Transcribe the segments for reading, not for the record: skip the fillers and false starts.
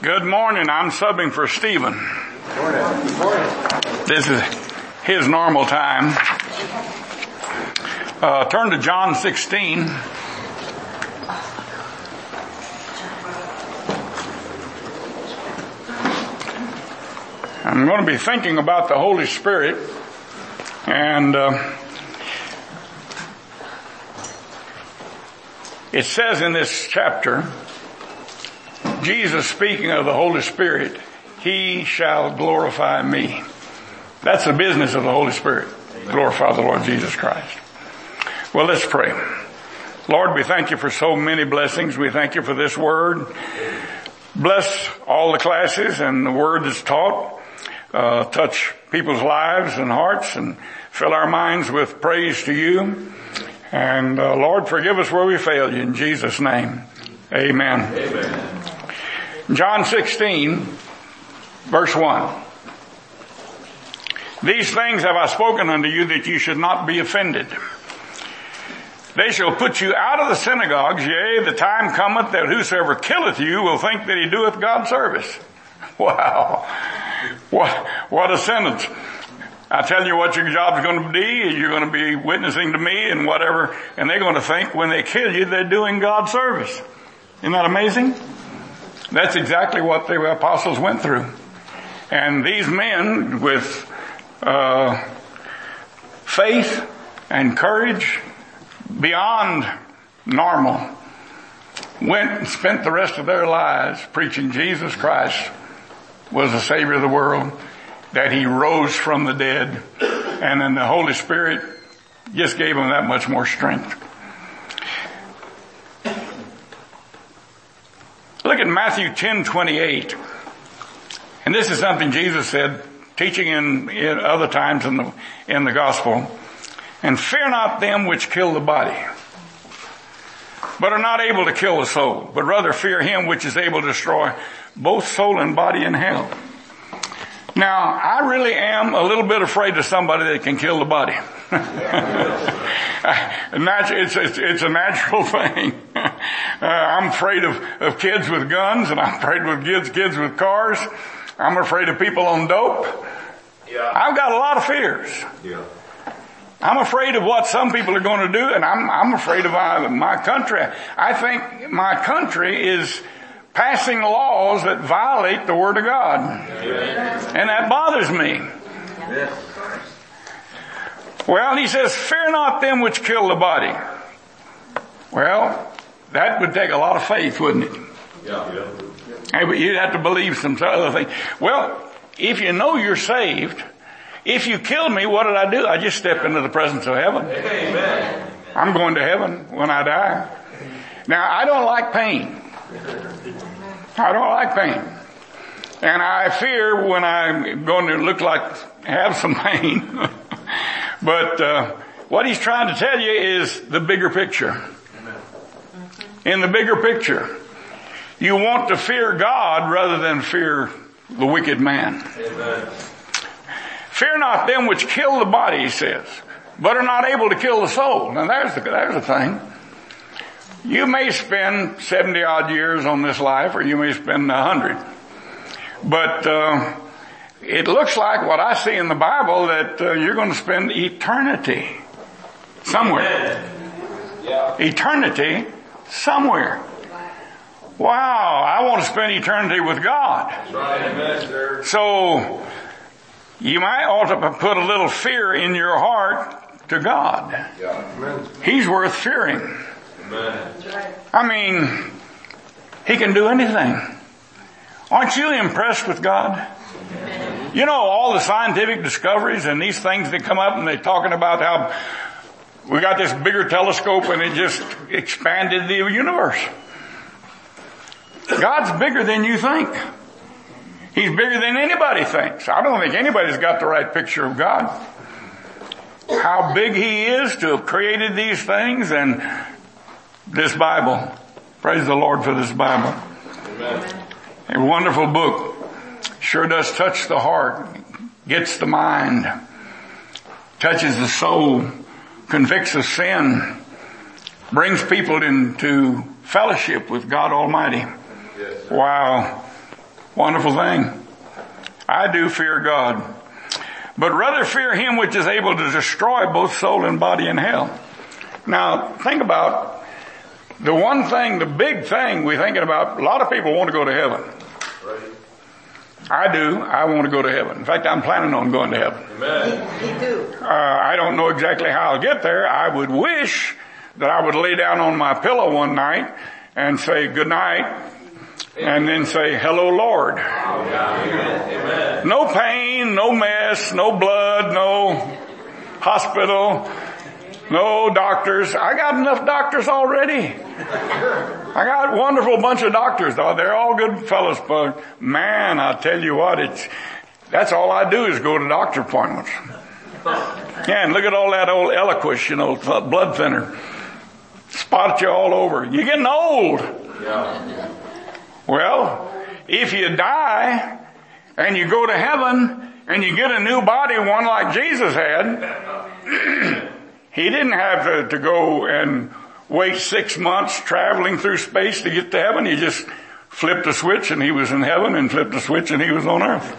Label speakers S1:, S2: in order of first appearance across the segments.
S1: Good morning. I'm subbing for Stephen.
S2: Good morning.
S1: This is his normal time. Turn to John 16. I'm going to be thinking about the Holy Spirit, and it says in this chapter, Jesus speaking of the Holy Spirit, He shall glorify me. That's the business of the Holy Spirit. Glorify the Lord Jesus Christ. Well, let's pray. Lord, we thank you for so many blessings. We thank you for this word. Bless all the classes and the word that's taught. Touch people's lives and hearts and fill our minds with praise to you. And Lord, forgive us where we failed you in Jesus' name. Amen.
S2: Amen.
S1: John 16, verse 1. These things have I spoken unto you that you should not be offended. They shall put you out of the synagogues, yea, the time cometh that whosoever killeth you will think that he doeth God service. Wow. What a sentence. I tell you what your job's going to be. You're going to be witnessing to me and whatever, and they're going to think when they kill you, they're doing God service. Isn't that amazing? That's exactly what the apostles went through. And these men with faith and courage beyond normal went and spent the rest of their lives preaching Jesus Christ was the Savior of the world, that He rose from the dead, and then the Holy Spirit just gave them that much more strength. Look at Matthew 10:28. And this is something Jesus said, teaching in other times in the gospel. And fear not them which kill the body, but are not able to kill the soul, but rather fear Him which is able to destroy both soul and body in hell. Now, I really am a little bit afraid of somebody that can kill the body. It's a natural thing. I'm afraid of kids with guns, and I'm afraid of kids with cars. I'm afraid of people on dope.
S2: Yeah.
S1: I've got a lot of fears.
S2: Yeah.
S1: I'm afraid of what some people are going to do, and I'm afraid of my country. I think my country is passing laws that violate the Word of God.
S2: Amen.
S1: And that bothers me.
S2: Yes.
S1: Well, he says, fear not them which kill the body. Well, that would take a lot of faith, wouldn't it?
S2: Yeah.
S1: Hey, but you'd have to believe some other thing. Well, if you know you're saved, if you kill me, what did I do? I just step into the presence of heaven.
S2: Amen.
S1: I'm going to heaven when I die. Now, I don't like pain. I don't like pain. And I fear when I'm going to look like have some pain. But what he's trying to tell you is the bigger picture. In the bigger picture, you want to fear God rather than fear the wicked man.
S2: Amen.
S1: Fear not them which kill the body, he says, but are not able to kill the soul. Now there's the thing. You may spend 70 odd years on this life, or you may spend 100. But it looks like what I see in the Bible that you're going to spend eternity somewhere.
S2: Yeah.
S1: Eternity somewhere. Wow, I want to spend eternity with God.
S2: That's right. Amen, sir.
S1: So you might ought to put a little fear in your heart to God.
S2: Yeah. Amen.
S1: He's worth fearing.
S2: Amen.
S1: I mean, He can do anything. Aren't you impressed with God? You know, all the scientific discoveries and these things that come up, and they're talking about how we got this bigger telescope and it just expanded the universe. God's bigger than you think. He's bigger than anybody thinks. I don't think anybody's got the right picture of God. How big He is to have created these things, and this Bible. Praise the Lord for this Bible.
S2: Amen.
S1: A wonderful book. Sure does touch the heart, gets the mind, touches the soul, convicts of sin, brings people into fellowship with God Almighty.
S2: Yes.
S1: Wow. Wonderful thing. I do fear God, but rather fear him which is able to destroy both soul and body in hell. Now, think about the one thing, the big thing we're thinking about. A lot of people want to go to heaven. I do. I want to go to heaven. In fact, I'm planning on going to heaven.
S2: Amen.
S3: Me too.
S1: I don't know exactly how I'll get there. I would wish that I would lay down on my pillow one night and say good night and then say, hello, Lord.
S2: Amen.
S1: No pain, no mess, no blood, no hospital, no doctors. I got enough doctors already. I got a wonderful bunch of doctors. They're all good fellows, but man, I tell you what, that's all I do is go to doctor appointments. Yeah, and look at all that old Eliquis, blood thinner. Spot you all over. You're getting old.
S2: Yeah.
S1: Well, if you die and you go to heaven and you get a new body, one like Jesus had, he didn't have to go and wait 6 months traveling through space to get to heaven. He just flipped a switch and he was in heaven, and flipped a switch and he was on earth.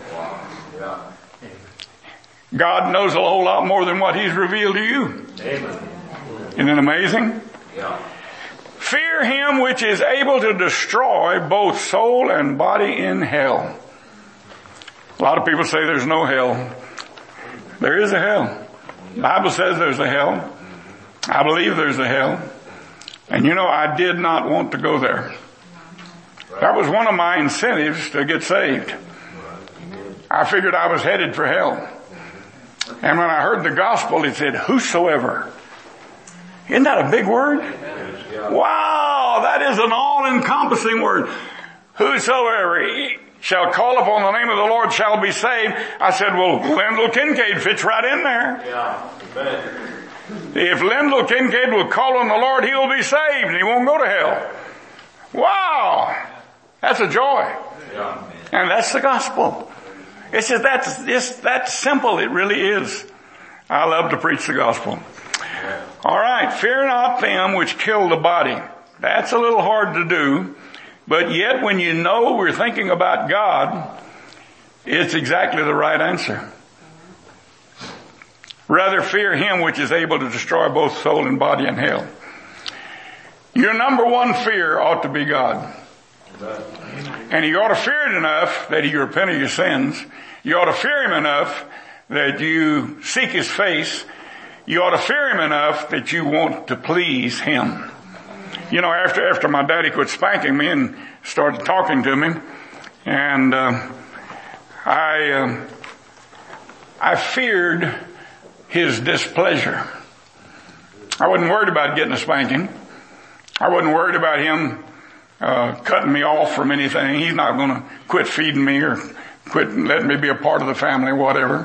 S1: God knows a whole lot more than what he's revealed to you.
S2: Amen.
S1: Isn't it amazing?
S2: Yeah.
S1: Fear him which is able to destroy both soul and body in hell. A lot of people say there's no hell. There is a hell. The Bible says there's a hell. I believe there's a hell. And I did not want to go there. That was one of my incentives to get saved. I figured I was headed for hell. And when I heard the gospel, it said, whosoever. Isn't that a big word? Wow, that is an all-encompassing word. Whosoever shall call upon the name of the Lord shall be saved. I said, well, Lendl Kincaid fits right in there.
S2: Yeah. Amen.
S1: If Lendl Kincaid will call on the Lord, he will be saved and he won't go to hell. Wow, that's a joy.
S2: Yeah.
S1: And that's the gospel. It's just that simple. It really is. I love to preach the gospel. All right, fear not them which kill the body. That's a little hard to do, but yet when you know we're thinking about God, it's exactly the right answer. Rather fear him which is able to destroy both soul and body in hell. Your number one fear ought to be God. And you ought to fear it enough that you repent of your sins. You ought to fear him enough that you seek his face. You ought to fear him enough that you want to please him. After my daddy quit spanking me and started talking to me, and I feared his displeasure. I wasn't worried about getting a spanking. I wasn't worried about him cutting me off from anything. He's not going to quit feeding me or quit letting me be a part of the family, whatever.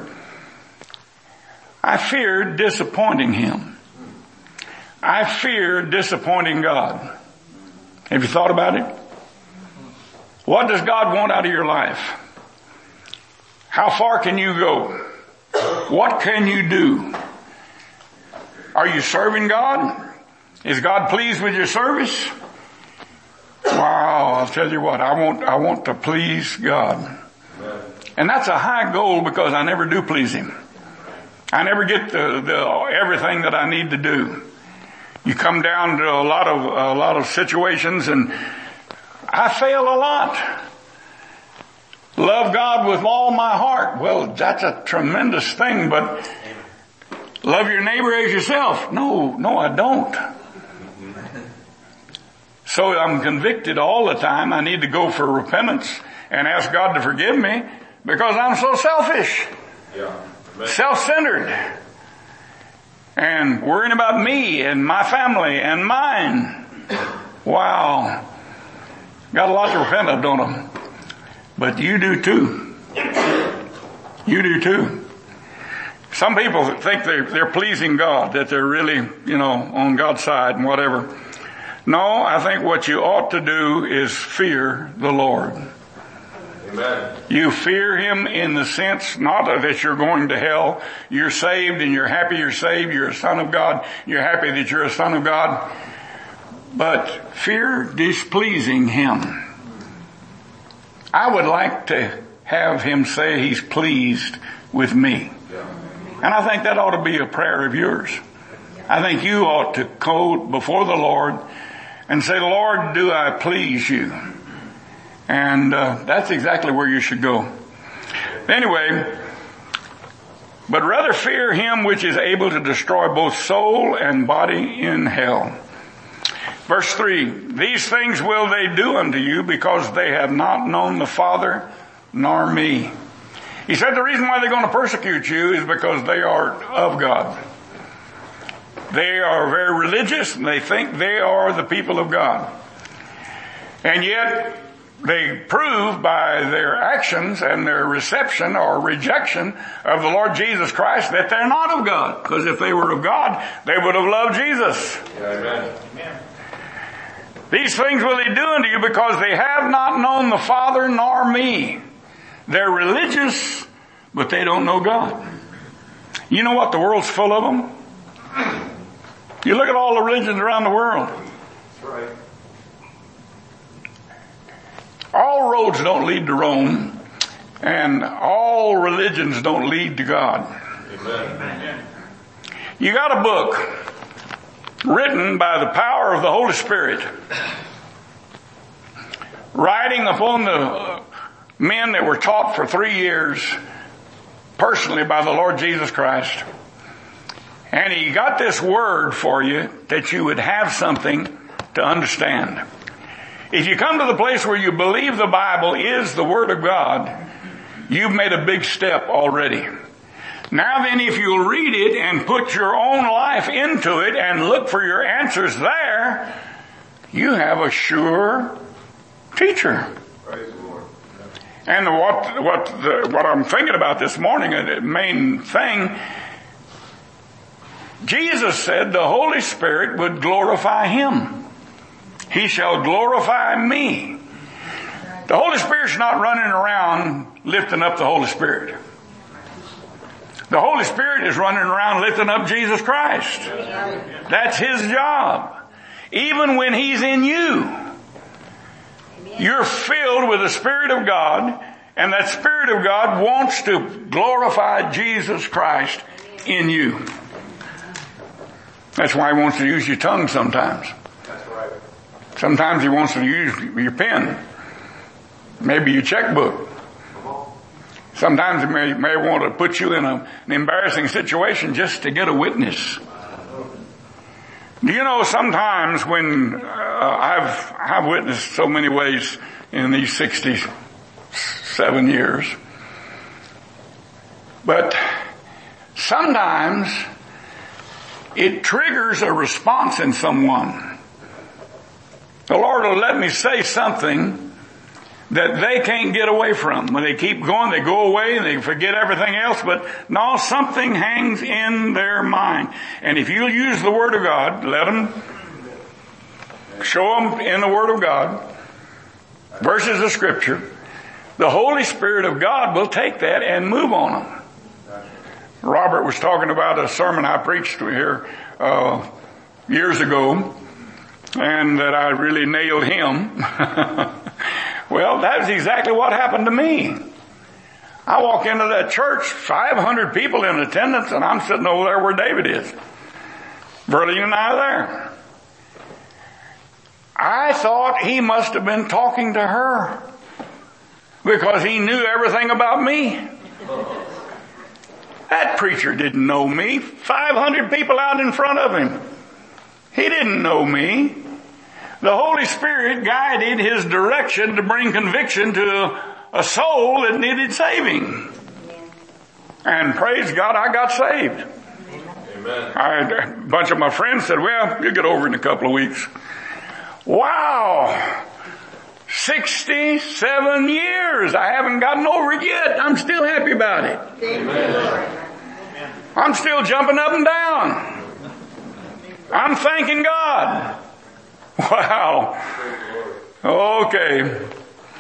S1: I feared disappointing him. I feared disappointing God. Have you thought about it? What does God want out of your life? How far can you go? What can you do? Are you serving God? Is God pleased with your service? Wow, I'll tell you what, I want to please God. And that's a high goal because I never do please him. I never get the everything that I need to do. You come down to a lot of situations and I fail a lot. Love God with all my heart. Well, that's a tremendous thing, but love your neighbor as yourself. No, I don't. So I'm convicted all the time. I need to go for repentance and ask God to forgive me because I'm so selfish.
S2: Yeah.
S1: Self-centered. And worrying about me and my family and mine. Wow. Got a lot to repent of, don't I? But you do too. You do too. Some people think they're pleasing God, that they're really, on God's side and whatever. No, I think what you ought to do is fear the Lord.
S2: Amen.
S1: You fear him in the sense not that you're going to hell. You're saved and you're happy you're saved. You're a son of God. You're happy that you're a son of God. But fear displeasing him. I would like to have him say he's pleased with me. And I think that ought to be a prayer of yours. I think you ought to go before the Lord and say, Lord, do I please you? And that's exactly where you should go. Anyway, but rather fear him which is able to destroy both soul and body in hell. Verse 3, these things will they do unto you because they have not known the Father nor me. He said the reason why they're going to persecute you is because they are of God. They are very religious and they think they are the people of God. And yet they prove by their actions and their reception or rejection of the Lord Jesus Christ that they're not of God. Because if they were of God, they would have loved Jesus.
S2: Amen.
S1: These things will they do unto you because they have not known the Father nor me. They're religious, but they don't know God. You know what? The world's full of them. You look at all the religions around the world.
S2: That's right.
S1: All roads don't lead to Rome, and all religions don't lead to God.
S2: Amen.
S1: You got a book written by the power of the Holy Spirit, writing upon the men that were taught for 3 years personally by the Lord Jesus Christ. And he got this word for you that you would have something to understand. If you come to the place where you believe the Bible is the Word of God, you've made a big step already. Now then, if you'll read it and put your own life into it and look for your answers there, you have a sure teacher.
S2: Praise the Lord.
S1: And what I'm thinking about this morning, the main thing, Jesus said the Holy Spirit would glorify him. He shall glorify me. The Holy Spirit's not running around lifting up the Holy Spirit. The Holy Spirit is running around lifting up Jesus Christ. That's his job. Even when he's in you, you're filled with the Spirit of God, and that Spirit of God wants to glorify Jesus Christ in you. That's why he wants to use your tongue sometimes.
S2: That's right.
S1: Sometimes he wants to use your pen, maybe your checkbook. Sometimes he may want to put you in an embarrassing situation just to get a witness. Do you know sometimes when I've witnessed so many ways in these 67 years, but sometimes it triggers a response in someone. The Lord will let me say something that they can't get away from. When they keep going, they go away and they forget everything else, but no, something hangs in their mind. And if you'll use the Word of God, let them, show them in the Word of God, verses of Scripture, the Holy Spirit of God will take that and move on them. Robert was talking about a sermon I preached here years ago, and that I really nailed him. Well, that was exactly what happened to me. I walk into that church, 500 people in attendance, and I'm sitting over there where David is. Verlene and I are there. I thought he must have been talking to her because he knew everything about me. That preacher didn't know me. 500 people out in front of him. He didn't know me. The Holy Spirit guided his direction to bring conviction to a soul that needed saving. And praise God, I got saved.
S2: Amen.
S1: A bunch of my friends said, well, you'll get over it in a couple of weeks. Wow! 67 years. I haven't gotten over it yet. I'm still happy about it.
S2: Amen.
S1: I'm still jumping up and down. I'm thanking God. Wow. Okay.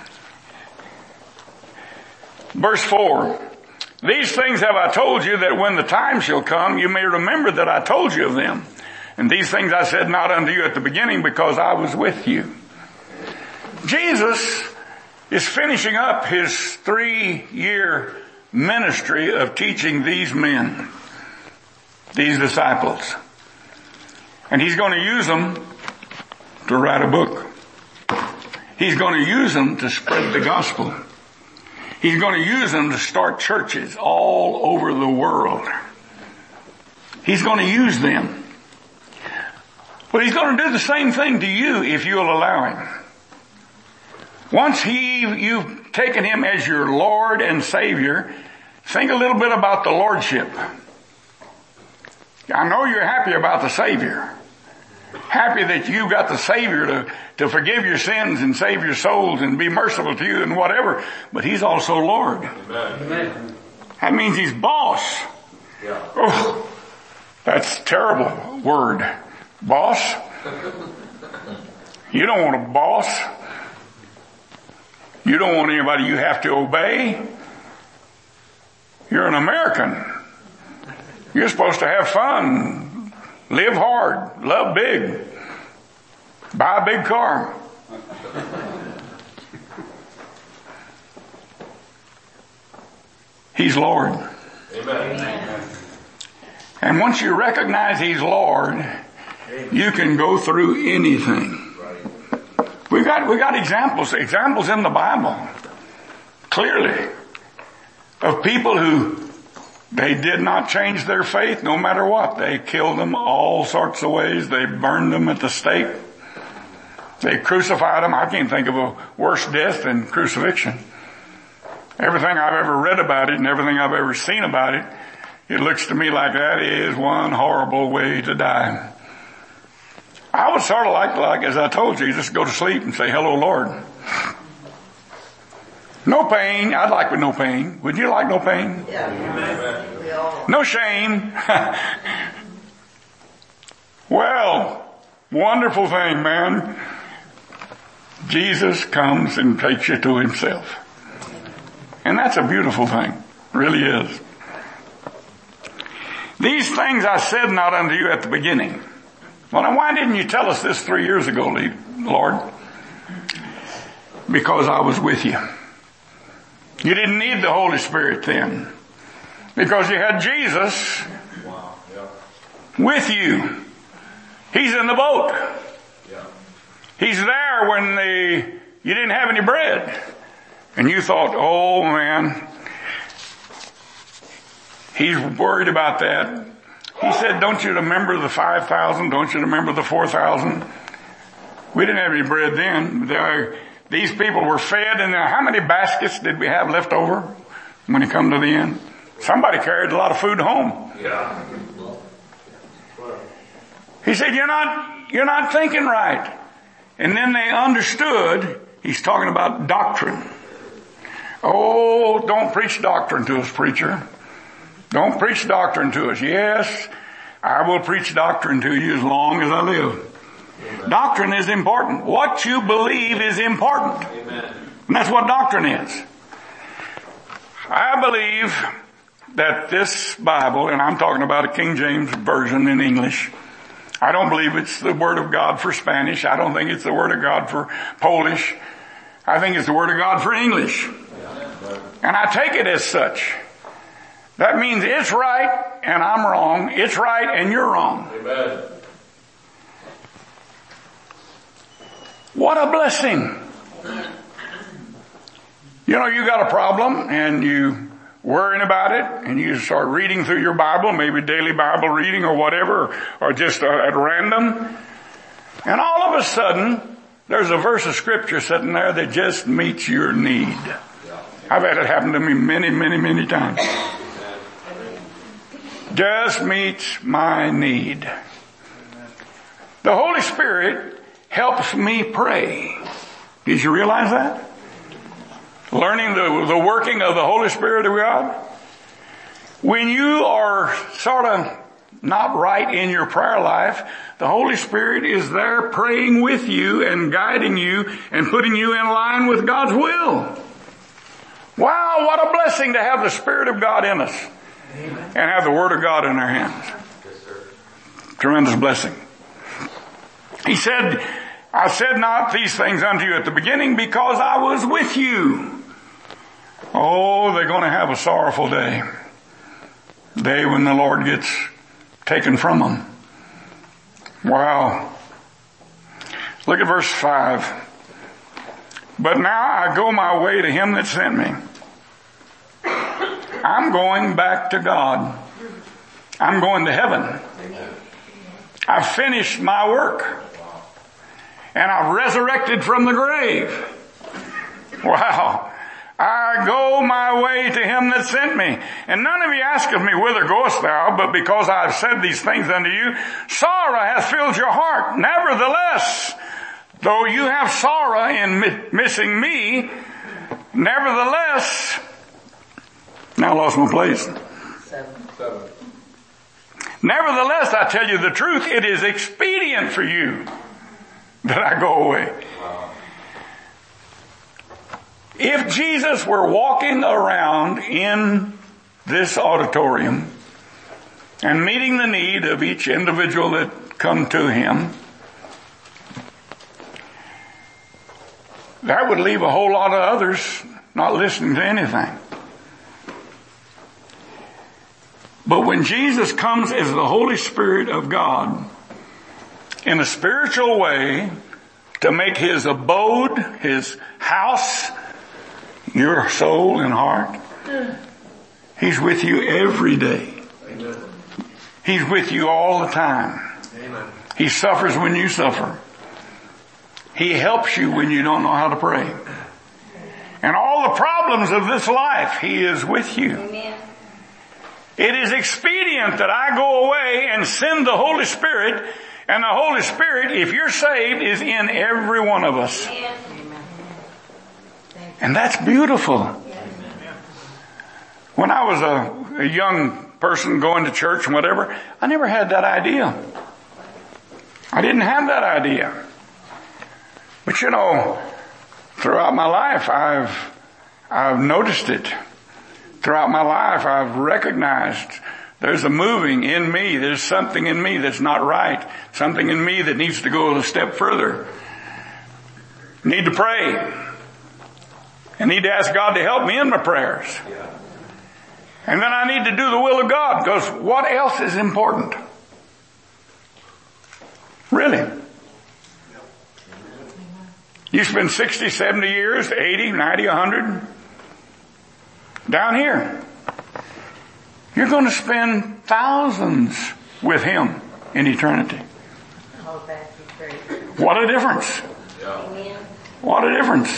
S1: Verse 4. These things have I told you, that when the time shall come, you may remember that I told you of them. And these things I said not unto you at the beginning, because I was with you. Jesus is finishing up his 3-year ministry of teaching these men, these disciples. And he's going to use them to write a book. He's going to use them to spread the gospel. He's going to use them to start churches all over the world. He's going to use them. But he's going to do the same thing to you if you'll allow him. Once you've taken him as your Lord and Savior, think a little bit about the Lordship. I know you're happy about the Savior. Happy that you got the Savior to forgive your sins and save your souls and be merciful to you and whatever. But he's also Lord.
S2: Amen.
S1: That means he's boss.
S2: Yeah.
S1: Oh, that's a terrible word. Boss? You don't want a boss. You don't want anybody you have to obey. You're an American. You're supposed to have fun, live hard, love big, buy a big car. He's Lord.
S2: Amen.
S1: And once you recognize he's Lord, you can go through anything. We got examples in the Bible, clearly, of people who they did not change their faith no matter what. They killed them all sorts of ways. They burned them at the stake. They crucified them. I can't think of a worse death than crucifixion. Everything I've ever read about it and everything I've ever seen about it, it looks to me like that is one horrible way to die. I would sort of like as I told you, just go to sleep and say, hello, Lord. No pain. I'd like with no pain. Would you like no pain?
S2: Yeah.
S1: No shame. Well, wonderful thing, man. Jesus comes and takes you to himself. And that's a beautiful thing. It really is. These things I said not unto you at the beginning. Well, now why didn't you tell us this 3 years ago, Lord? Because I was with you. You didn't need the Holy Spirit then. Because you had Jesus with you. He's in the boat. He's there when you didn't have any bread. And you thought, oh man, he's worried about that. He said, don't you remember the 5,000? Don't you remember the 4,000? We didn't have any bread then. These people were fed, and how many baskets did we have left over when it come to the end? Somebody carried a lot of food home.
S2: Yeah.
S1: He said, you're not thinking right. And then they understood he's talking about doctrine. Oh, don't preach doctrine to us, preacher. Don't preach doctrine to us. Yes, I will preach doctrine to you as long as I live. Amen. Doctrine is important. What you believe is important.
S2: Amen.
S1: And that's what doctrine is. I believe that this Bible, and I'm talking about a King James version in English, I don't believe it's the Word of God for Spanish. I don't think it's the Word of God for Polish. I think it's the Word of God for English. And I take it as such. That means it's right and I'm wrong. It's right and you're wrong.
S2: Amen.
S1: What a blessing. You know, you got a problem and you worrying about it and you start reading through your Bible, maybe daily Bible reading or whatever, or just at random. And all of a sudden, there's a verse of scripture sitting there that just meets your need. I've had it happen to me many, many, many times. Just meets my need. The Holy Spirit helps me pray. Did you realize that? Learning the working of the Holy Spirit of God. When you are sort of not right in your prayer life, the Holy Spirit is there praying with you and guiding you and putting you in line with God's will. Wow, what a blessing to have the Spirit of God in us. Amen. And have the Word of God in our hands. Yes, sir. Tremendous blessing. He said, I said not these things unto you at the beginning because I was with you. Oh, they're going to have a sorrowful day. Day when the Lord gets taken from them. Wow. Look at verse 5. But now I go my way to him that sent me. I'm going back to God. I'm going to heaven. I've finished my work. And I've resurrected from the grave. Wow. I go my way to him that sent me. And none of you asketh me, whither goest thou? But because I have said these things unto you, sorrow hath filled your heart. Nevertheless, though you have sorrow in missing me, nevertheless, now I lost my place.
S2: 7.
S1: Nevertheless, I tell you the truth, it is expedient for you that I go away. If Jesus were walking around in this auditorium and meeting the need of each individual that come to him, that would leave a whole lot of others not listening to anything. But when Jesus comes as the Holy Spirit of God in a spiritual way to make his abode, his house, your soul and heart, he's with you every day.
S2: Amen.
S1: He's with you all the time.
S2: Amen.
S1: He suffers when you suffer. He helps you when you don't know how to pray. And all the problems of this life, he is with you.
S3: Amen.
S1: It is expedient that I go away and send the Holy Spirit, and the Holy Spirit, if you're saved, is in every one of us.
S3: Amen.
S1: And that's beautiful. When I was a young person going to church and whatever, I never had that idea. I didn't have that idea. But you know, throughout my life, I've noticed it. Throughout my life, I've recognized there's a moving in me. There's something in me that's not right. Something in me that needs to go a step further. Need to pray. I need to ask God to help me in my prayers. And then I need to do the will of God, because what else is important? Really? You spend 60, 70 years, 80, 90, 100 down here. You're going to spend thousands with him in eternity.
S3: Oh, that's great.
S1: What a difference.
S3: Amen.
S1: What a difference.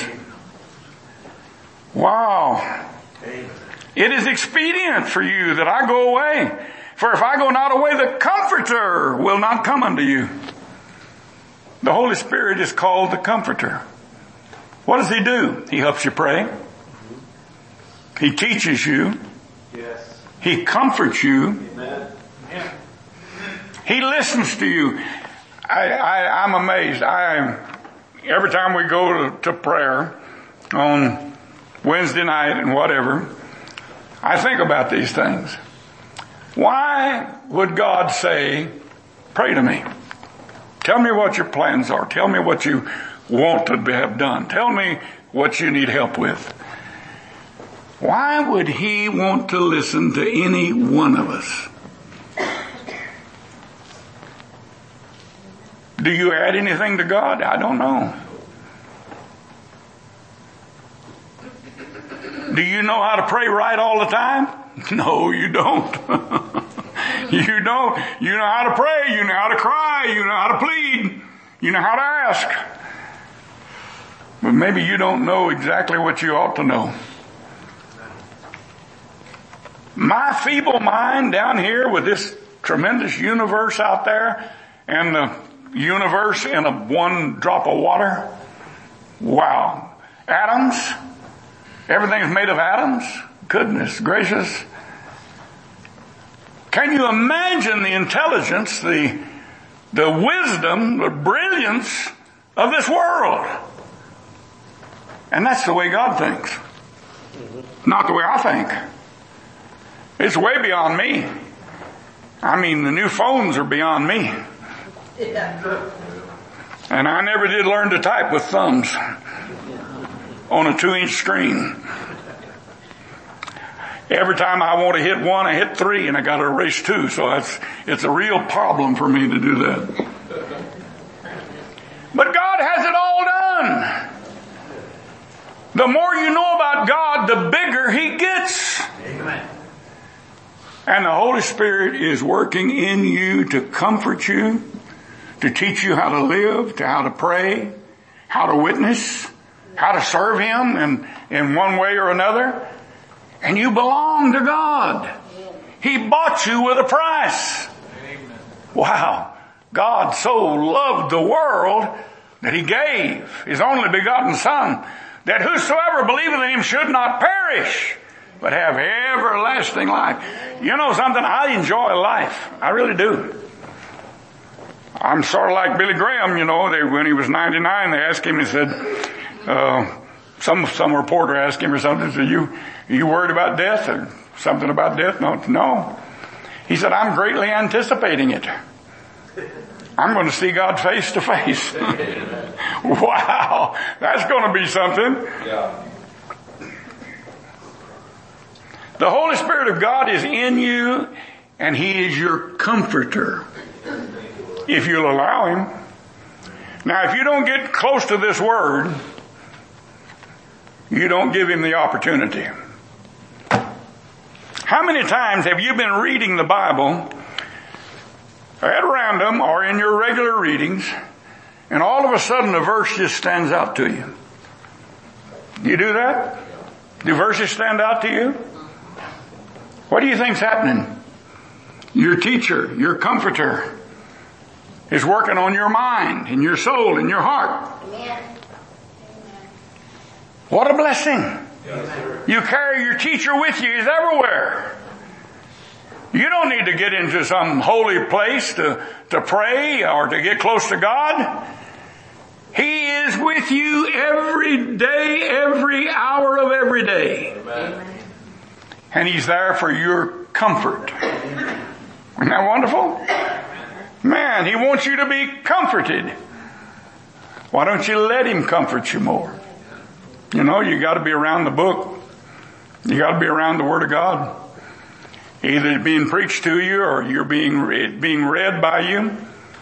S1: Wow.
S2: Amen.
S1: It is expedient for you that I go away. For if I go not away, the Comforter will not come unto you. The Holy Spirit is called the Comforter. What does he do? He helps you pray. He teaches you.
S2: Yes.
S1: He comforts you.
S2: Amen.
S1: He listens to you. I'm amazed. Every time we go to prayer on Wednesday night and whatever, I think about these things. Why would God say, pray to me? Tell me what your plans are. Tell me what you want to have done. Tell me what you need help with. Why would he want to listen to any one of us? Do you add anything to God? I don't know. Do you know how to pray right all the time? No, you don't. You don't. You know how to pray. You know how to cry. You know how to plead. You know how to ask. But maybe you don't know exactly what you ought to know. My feeble mind down here with this tremendous universe out there and the universe in a one drop of water. Wow. Atoms. Everything's made of atoms. Goodness gracious. Can you imagine the intelligence, the wisdom, the brilliance of this world? And that's the way God thinks. Not the way I think. It's way beyond me. I mean, the new phones are beyond me. And I never did learn to type with thumbs on a 2-inch screen. Every time I want to hit 1, I hit 3, and I got to erase 2. So it's a real problem for me to do that. But God has it all done. The more you know about God, the bigger He gets.
S2: Amen.
S1: And the Holy Spirit is working in you to comfort you, to teach you how to live, to how to pray, how to witness, how to serve Him in one way or another. And you belong to God. He bought you with a price.
S2: Amen.
S1: Wow. God so loved the world that He gave His only begotten Son, that whosoever believeth in Him should not perish, but have everlasting life. You know something? I enjoy life. I really do. I'm sort of like Billy Graham, you know. When he was 99, they asked him, he said, some reporter asked him or something, said, you worried about death or something about death? No. He said, I'm greatly anticipating it. I'm going to see God face to face. Wow. That's going to be something.
S2: Yeah.
S1: The Holy Spirit of God is in you, and He is your comforter, if you'll allow Him. Now, if you don't get close to this Word, you don't give Him the opportunity. How many times have you been reading the Bible at random or in your regular readings, and all of a sudden a verse just stands out to you? You do that? Do verses stand out to you? What do you think's happening? Your teacher, your comforter, is working on your mind and your soul and your heart.
S3: Amen.
S1: What a blessing.
S2: Yes,
S1: You carry your teacher with you. He's everywhere. You don't need to get into some holy place to pray or to get close to God. He is with you every day, every hour of every day.
S2: Amen.
S1: And He's there for your comfort. Isn't that wonderful? Man, He wants you to be comforted. Why don't you let Him comfort you more? You know, you got to be around the book. You got to be around the Word of God. Either it's being preached to you or you're being read by you.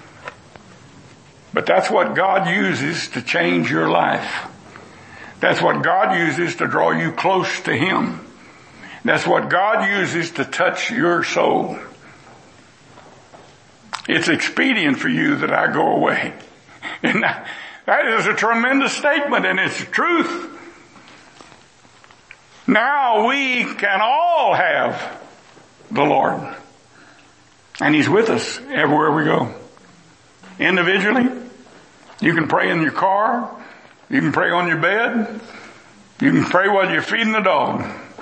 S1: But that's what God uses to change your life. That's what God uses to draw you close to Him. That's what God uses to touch your soul. It's expedient for you that I go away. And that is a tremendous statement, and it's the truth. Now we can all have the Lord. And He's with us everywhere we go. Individually, you can pray in your car. You can pray on your bed. You can pray while you're feeding the dog.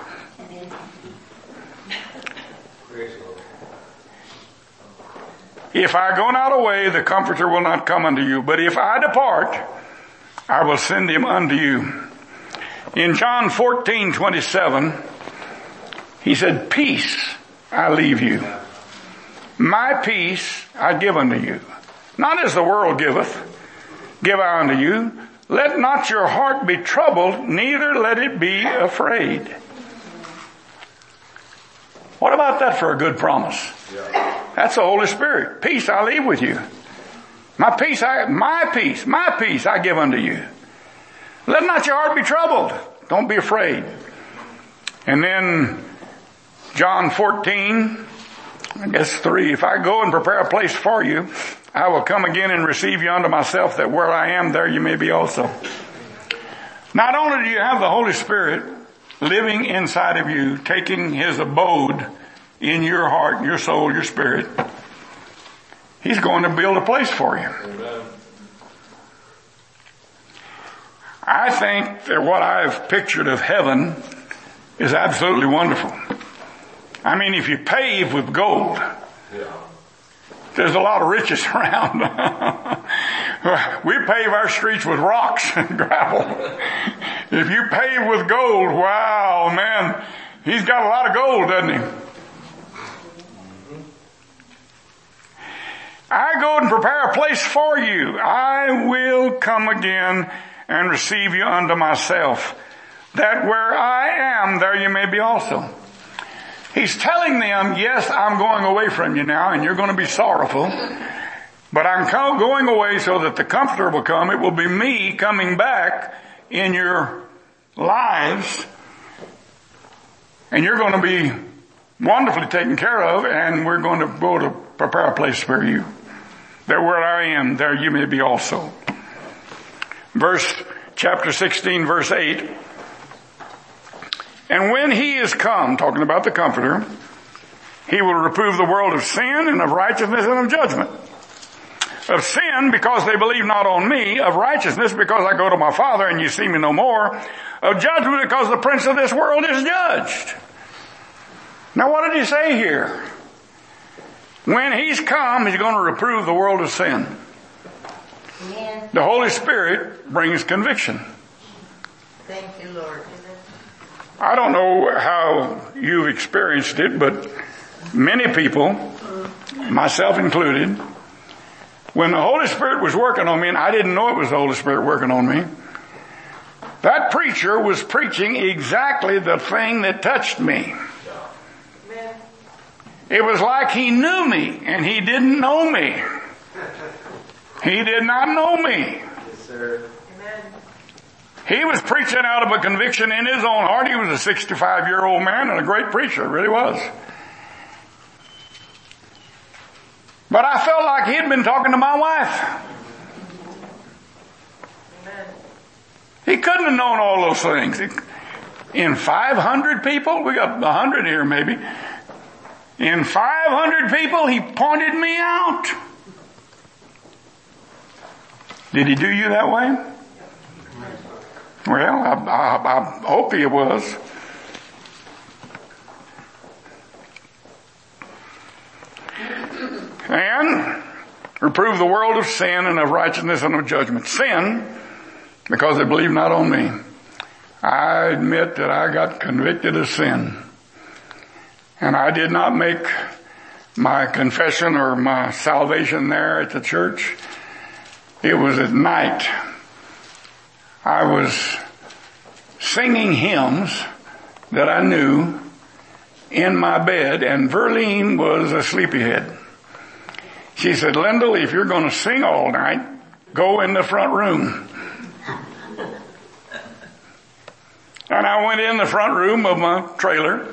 S1: If I go not away, the Comforter will not come unto you. But if I depart, I will send Him unto you. In John 14:27, He said, peace I leave you. My peace I give unto you. Not as the world giveth, give I unto you. Let not your heart be troubled, neither let it be afraid. What about that for a good promise? That's the Holy Spirit. Peace I leave with you. My peace I give unto you. Let not your heart be troubled. Don't be afraid. And then John 14:3, if I go and prepare a place for you, I will come again and receive you unto myself, that where I am, there you may be also. Not only do you have the Holy Spirit living inside of you, taking His abode in your heart, your soul, your spirit, He's going to build a place for you.
S2: Amen.
S1: I think that what I've pictured of heaven is absolutely wonderful. I mean, if you pave with gold, there's a lot of riches around. We pave our streets with rocks and gravel. If you pave with gold, wow, man, He's got a lot of gold, doesn't He? I go and prepare a place for you. I will come again and receive you unto myself, that where I am, there you may be also. He's telling them, yes, I'm going away from you now, and you're going to be sorrowful, but I'm going away so that the Comforter will come. It will be me coming back in your lives, and you're going to be wonderfully taken care of, and we're going to go to prepare a place for you, that where I am, there you may be also. Chapter 16, verse 8. And when he is come, talking about the Comforter, he will reprove the world of sin and of righteousness and of judgment. Of sin, because they believe not on me. Of righteousness, because I go to my Father and you see me no more. Of judgment, because the prince of this world is judged. Now what did he say here? When he's come, he's going to reprove the world of sin.
S3: Amen.
S1: The Holy Spirit brings conviction.
S3: Thank you, Lord.
S1: I don't know how you've experienced it, but many people, myself included, when the Holy Spirit was working on me, and I didn't know it was the Holy Spirit working on me, that preacher was preaching exactly the thing that touched me. It was like he knew me, and he didn't know me. He did not know me.
S2: Yes, sir.
S1: He was preaching out of a conviction in his own heart. He was a 65-year-old man and a great preacher, really was. But I felt like he'd been talking to my wife. He couldn't have known all those things. In 500 people, we got 100 here maybe. In 500 people, he pointed me out. Did he do you that way? Well, I hope he was. And reprove the world of sin and of righteousness and of judgment. Sin, because they believe not on me. I admit that I got convicted of sin. And I did not make my confession or my salvation there at the church. It was at night. I was singing hymns that I knew in my bed, and Verlene was a sleepyhead. She said, Lyndall, if you're going to sing all night, go in the front room. And I went in the front room of my trailer,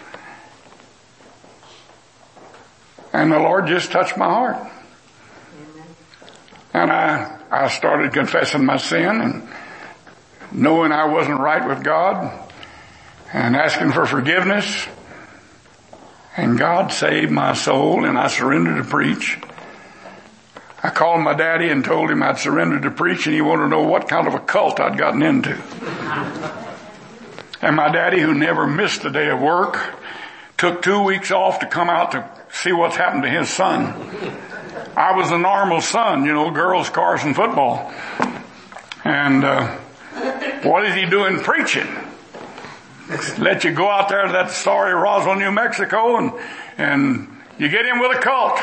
S1: and the Lord just touched my heart. And I started confessing my sin and knowing I wasn't right with God and asking for forgiveness. And God saved my soul, and I surrendered to preach. I called my daddy and told him I'd surrendered to preach, and he wanted to know what kind of a cult I'd gotten into. And my daddy, who never missed a day of work, took 2 weeks off to come out to see what's happened to his son. I was a normal son, girls, cars, and football. And what is he doing preaching? Let you go out there to that sorry Roswell, New Mexico, and you get in with a cult.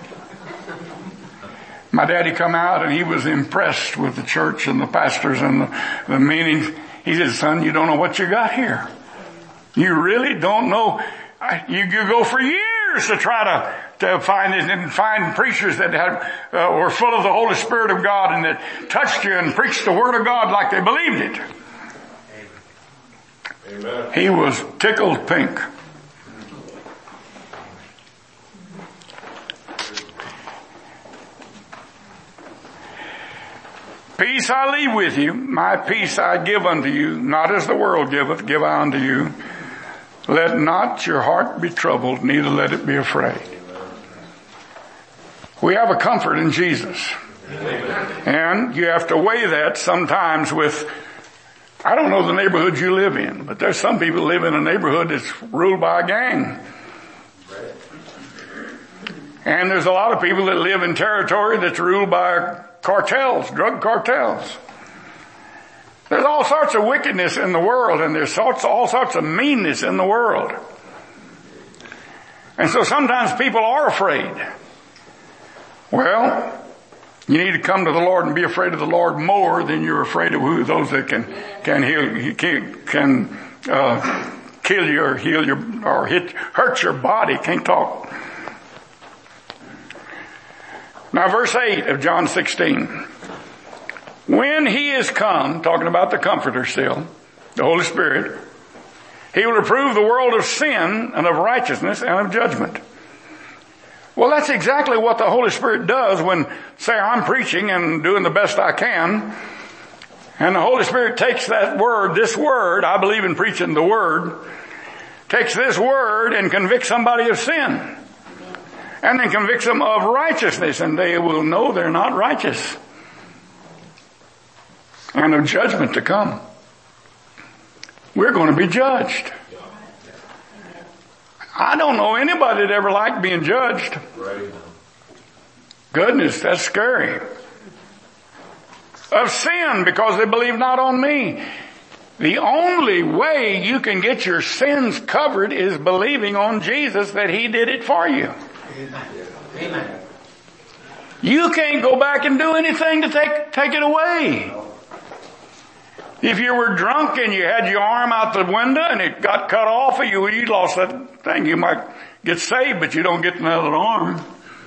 S1: My daddy come out, and he was impressed with the church and the pastors and the meetings. He said, son, you don't know what you got here. You really don't know. You go for years to try to find it and find preachers that were full of the Holy Spirit of God and that touched you and preached the Word of God like they believed it. Amen. He was tickled pink. Peace I leave with you, my peace I give unto you, not as the world giveth, give I unto you. Let not your heart be troubled, neither let it be afraid. We have a comfort in Jesus. And you have to weigh that sometimes with, I don't know the neighborhood you live in, but there's some people who live in a neighborhood that's ruled by a gang. And there's a lot of people that live in territory that's ruled by cartels, drug cartels. There's all sorts of wickedness in the world, and there's all sorts of meanness in the world. And so sometimes people are afraid. Well, you need to come to the Lord and be afraid of the Lord more than you're afraid of those that can kill you or heal your or hurt your body. Can't talk. Now, verse 8 of John 16. When he is come, talking about the Comforter still, the Holy Spirit, he will reprove the world of sin and of righteousness and of judgment. Well, that's exactly what the Holy Spirit does when, say, I'm preaching and doing the best I can, and the Holy Spirit takes that word, this word, I believe in preaching the word, takes this word and convicts somebody of sin. And then convicts them of righteousness, and they will know they're not righteous. And of judgment to come. We're going to be judged. I don't know anybody that ever liked being judged. Goodness, that's scary. Of sin, because they believe not on me. The only way you can get your sins covered is believing on Jesus that He did it for you.
S2: Amen.
S1: You can't go back and do anything to take it away. If you were drunk and you had your arm out the window and it got cut off of you, you lost that thing. You might get saved, but you don't get another arm.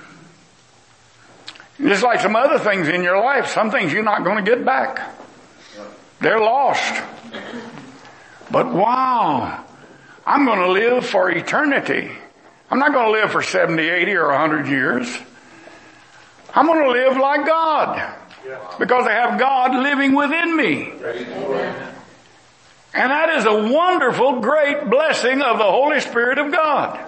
S1: Just like some other things in your life, some things you're not going to get back. They're lost. But wow, I'm going to live for eternity. I'm not going to live for 70, 80, or 100 years. I'm going to live like God. Because I have God living within me. And that is a wonderful, great blessing of the Holy Spirit of God.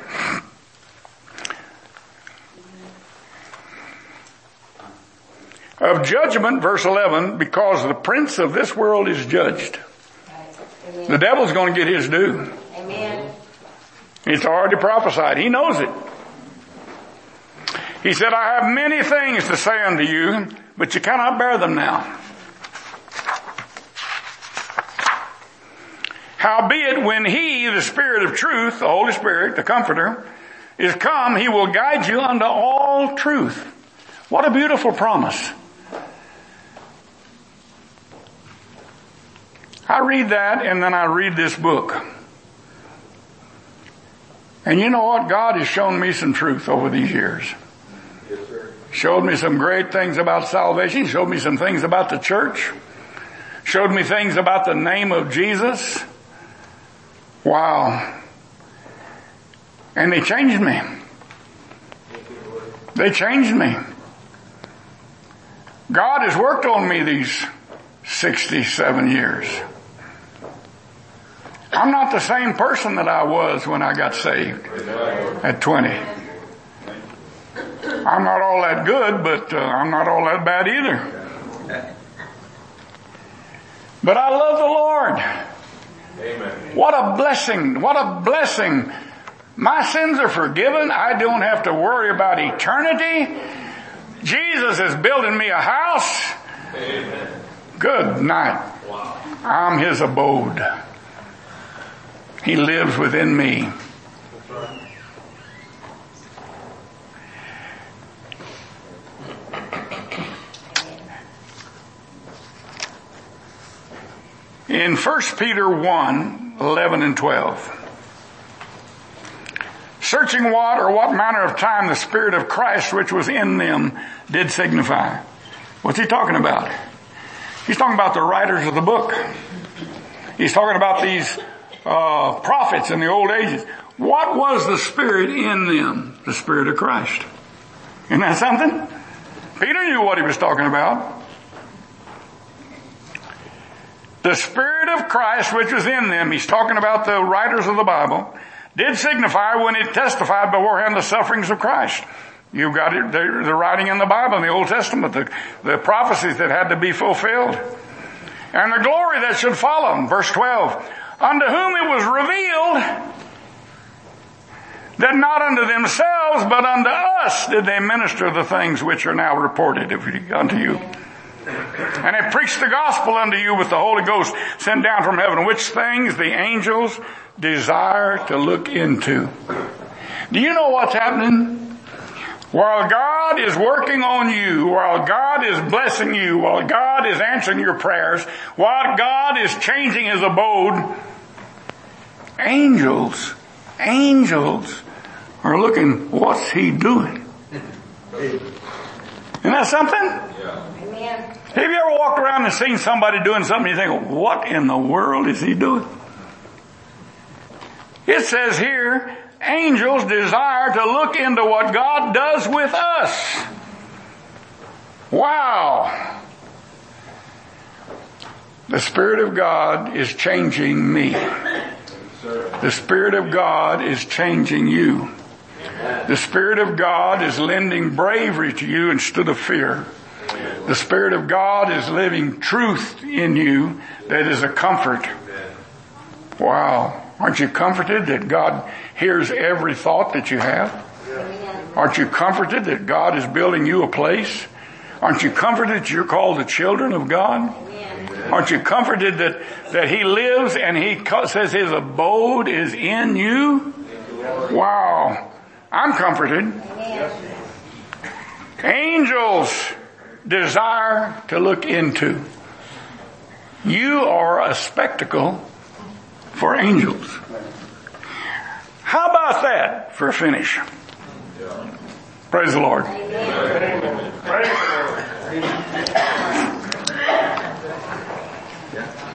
S1: Of judgment, verse 11, because the prince of this world is judged. The devil's going to get his due.
S3: Amen.
S1: It's already prophesied. He knows it. He said, I have many things to say unto you, but you cannot bear them now. Howbeit, when He, the Spirit of truth, the Holy Spirit, the Comforter, is come, He will guide you unto all truth. What a beautiful promise. I read that and then I read this book. And you know what? God has shown me some truth over these years.
S2: Yes, sir.
S1: Showed me some great things about salvation. Showed me some things about the church. Showed me things about the name of Jesus. Wow. And they changed me. They changed me. God has worked on me these 67 years. I'm not the same person that I was when I got saved at 20. I'm not all that good, but I'm not all that bad either. But I love the Lord.
S2: Amen.
S1: What a blessing. What a blessing. My sins are forgiven. I don't have to worry about eternity. Jesus is building me a house.
S2: Amen.
S1: Good night.
S2: Wow.
S1: I'm His abode. He lives within me. In 1 Peter 1, 11 and 12. Searching what manner of time the Spirit of Christ which was in them did signify. What's he talking about? He's talking about the writers of the book. He's talking about these prophets in the old ages. What was the Spirit in them? The Spirit of Christ. Isn't that something? Peter knew what he was talking about. The Spirit of Christ which was in them, he's talking about the writers of the Bible, did signify when it testified beforehand the sufferings of Christ. You've got it, the writing in the Bible, in the Old Testament, the prophecies that had to be fulfilled. And the glory that should follow. Verse 12. Unto whom it was revealed that not unto themselves, but unto us did they minister the things which are now reported unto you. And have preached the gospel unto you with the Holy Ghost sent down from heaven, which things the angels desire to look into. Do you know what's happening? While God is working on you, while God is blessing you, while God is answering your prayers, while God is changing His abode, angels are looking, what's He doing? Isn't that something?
S3: Amen.
S1: Have you ever walked around and seen somebody doing something and you think, what in the world is he doing? It says here, angels desire to look into what God does with us. Wow. The Spirit of God is changing me. The Spirit of God is changing you. The Spirit of God is lending bravery to you instead of fear. The Spirit of God is living truth in you that is a comfort. Wow. Aren't you comforted that God hears every thought that you have? Aren't you comforted that God is building you a place? Aren't you comforted that you're called the children of God? Aren't you comforted that He lives and He says His abode is in you? Wow. I'm comforted. Angels desire to look into. You are a spectacle for angels. How about that for a finish? Praise the Lord.